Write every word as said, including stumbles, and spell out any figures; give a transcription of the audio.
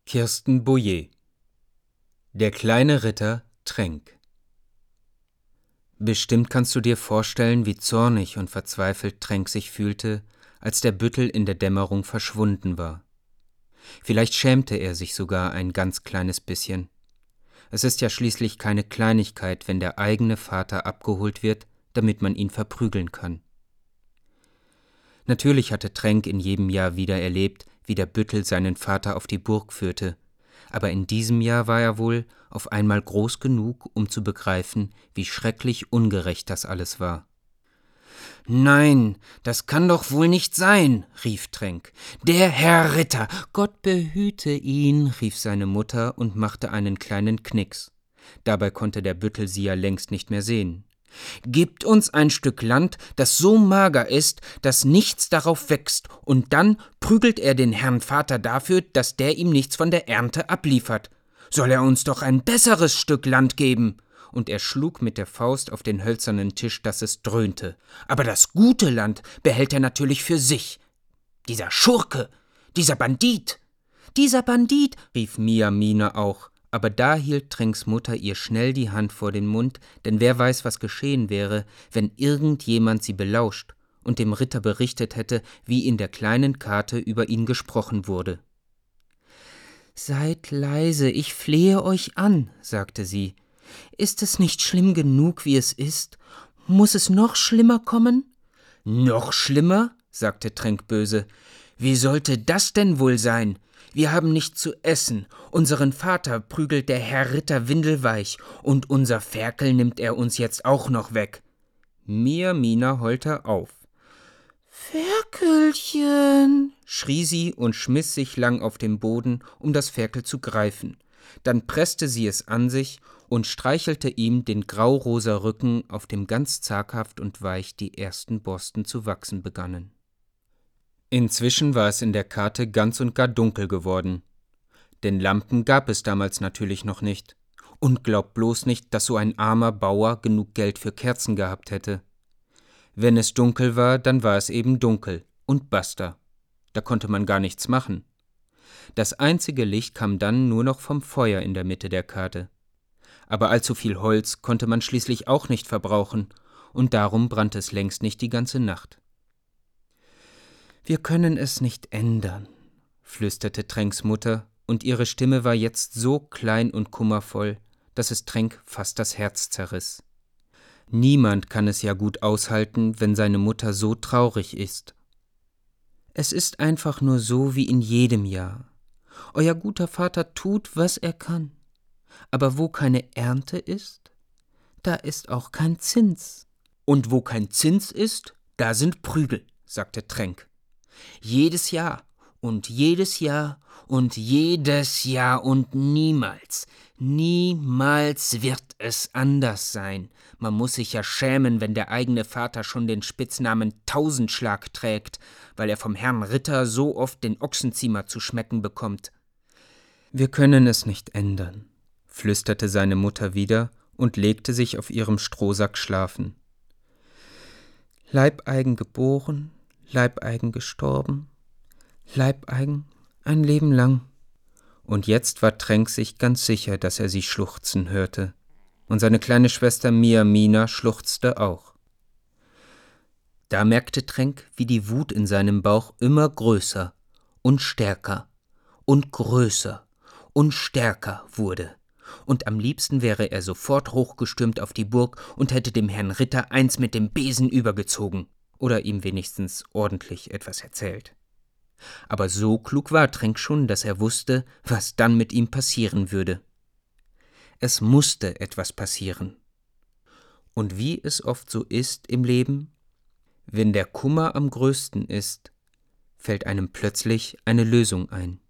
Kirsten Boyer. Der kleine Ritter Tränk. Bestimmt kannst du dir vorstellen, wie zornig und verzweifelt Tränk sich fühlte, als der Büttel in der Dämmerung verschwunden war. Vielleicht schämte er sich sogar ein ganz kleines bisschen. Es ist ja schließlich keine Kleinigkeit, wenn der eigene Vater abgeholt wird, damit man ihn verprügeln kann. Natürlich hatte Tränk in jedem Jahr wieder erlebt, wie der Büttel seinen Vater auf die Burg führte, aber in diesem Jahr war er wohl auf einmal groß genug, um zu begreifen, wie schrecklich ungerecht das alles war. »Nein, das kann doch wohl nicht sein«, rief Tränk. »Der Herr Ritter, Gott behüte ihn«, rief seine Mutter und machte einen kleinen Knicks. Dabei konnte der Büttel sie ja längst nicht mehr sehen. »Gebt uns ein Stück Land, das so mager ist, dass nichts darauf wächst, und dann prügelt er den Herrn Vater dafür, dass der ihm nichts von der Ernte abliefert. Soll er uns doch ein besseres Stück Land geben!« Und er schlug mit der Faust auf den hölzernen Tisch, dass es dröhnte. »Aber das gute Land behält er natürlich für sich. Dieser Schurke, dieser Bandit!« »Dieser Bandit«, rief Miamina auch. Aber da hielt Tränks Mutter ihr schnell die Hand vor den Mund, denn wer weiß, was geschehen wäre, wenn irgendjemand sie belauscht und dem Ritter berichtet hätte, wie in der kleinen Karte über ihn gesprochen wurde. »Seid leise, ich flehe euch an«, sagte sie. »Ist es nicht schlimm genug, wie es ist? Muss es noch schlimmer kommen?« »Noch schlimmer?«, sagte Tränk böse. »Wie sollte das denn wohl sein? Wir haben nichts zu essen, unseren Vater prügelt der Herr Ritter windelweich, und unser Ferkel nimmt er uns jetzt auch noch weg.« Miamina heulte auf. »Ferkelchen«, schrie sie und schmiss sich lang auf den Boden, um das Ferkel zu greifen. Dann presste sie es an sich und streichelte ihm den graurosa Rücken, auf dem ganz zaghaft und weich die ersten Borsten zu wachsen begannen. Inzwischen war es in der Karte ganz und gar dunkel geworden. Denn Lampen gab es damals natürlich noch nicht. Und glaubt bloß nicht, dass so ein armer Bauer genug Geld für Kerzen gehabt hätte. Wenn es dunkel war, dann war es eben dunkel und basta. Da konnte man gar nichts machen. Das einzige Licht kam dann nur noch vom Feuer in der Mitte der Karte. Aber allzu viel Holz konnte man schließlich auch nicht verbrauchen, und darum brannte es längst nicht die ganze Nacht. »Wir können es nicht ändern«, flüsterte Tränks Mutter, und ihre Stimme war jetzt so klein und kummervoll, dass es Tränk fast das Herz zerriss. Niemand kann es ja gut aushalten, wenn seine Mutter so traurig ist. Es ist einfach nur so wie in jedem Jahr. Euer guter Vater tut, was er kann. Aber wo keine Ernte ist, da ist auch kein Zins. Und wo kein Zins ist, da sind Prügel, sagte Tränk. Jedes Jahr und jedes Jahr und jedes Jahr und niemals, niemals wird es anders sein. Man muss sich ja schämen, wenn der eigene Vater schon den Spitznamen Tausendschlag trägt, weil er vom Herrn Ritter so oft den Ochsenziemer zu schmecken bekommt. »Wir können es nicht ändern«, flüsterte seine Mutter wieder und legte sich auf ihrem Strohsack schlafen. »Leibeigen geboren, Leibeigen gestorben, Leibeigen ein Leben lang.« Und jetzt war Tränk sich ganz sicher, dass er sie schluchzen hörte. Und seine kleine Schwester Miamina schluchzte auch. Da merkte Tränk, wie die Wut in seinem Bauch immer größer und stärker und größer und stärker wurde. Und am liebsten wäre er sofort hochgestürmt auf die Burg und hätte dem Herrn Ritter eins mit dem Besen übergezogen oder ihm wenigstens ordentlich etwas erzählt. Aber so klug war Tränk schon, dass er wusste, was dann mit ihm passieren würde. Es musste etwas passieren. Und wie es oft so ist im Leben, wenn der Kummer am größten ist, fällt einem plötzlich eine Lösung ein.